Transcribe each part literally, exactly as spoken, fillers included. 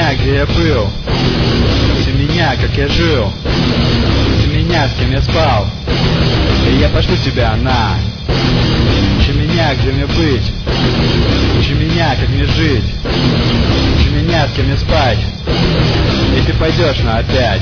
меня, где я был. Спроси меня, как я жил. Спроси меня, с кем я спал. И я пошлю тебя на. Учи меня, где мне быть. Учи меня, как мне жить. Учи меня, с кем мне спать. И ты пойдешь на опять.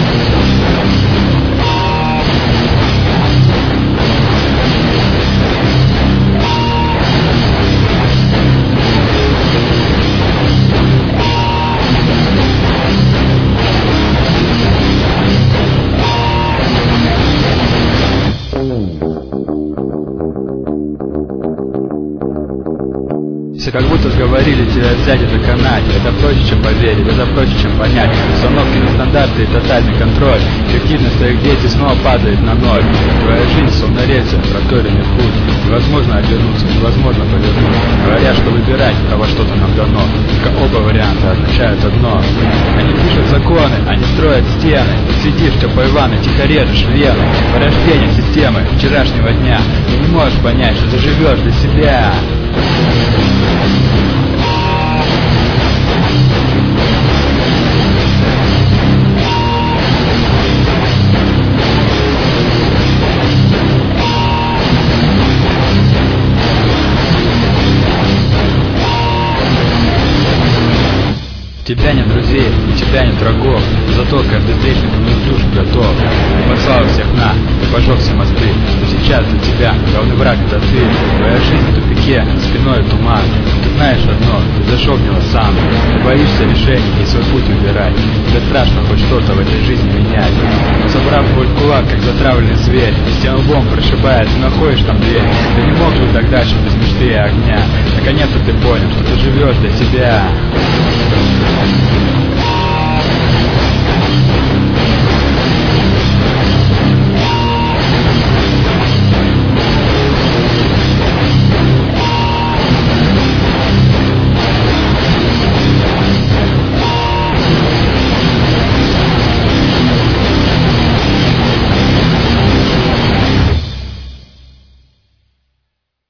Все как будто сговорили тебя взять и доконать. Это проще, чем поверить, это проще, чем понять. Установки на стандарты и тотальный контроль. Эффективность твоих действий снова падает на ноль. Твоя жизнь словно рельсы, проторенный путь. Невозможно обернуться, невозможно повернуть. Говорят, что выбирать, а во что-то нам дано. Только оба варианта означают одно. Они пишут законы, они строят стены. Сидишь в теплой ванной, тихо режешь вены. Порождение системы вчерашнего дня. Ты не можешь понять, что ты живешь для себя. У тебя нет друзей, у тебя нет врагов. Зато каждый встречный твою душу готов. Ты послал всех на, ты пожег все мосты. Но сейчас для тебя главный враг — это ты. Твоя жизнь в тупике, спиной туман. Но ты знаешь одно, ты зашел в него сам. Ты боишься решений и свой путь выбирать. Тебе страшно хоть что-то в этой жизни менять. Но собрав твой кулак, как затравленный зверь, и тем лбом прошибая, ты находишь там дверь. Ты не мог жить так дальше без мечты и огня. Наконец-то ты понял, что ты живешь для себя.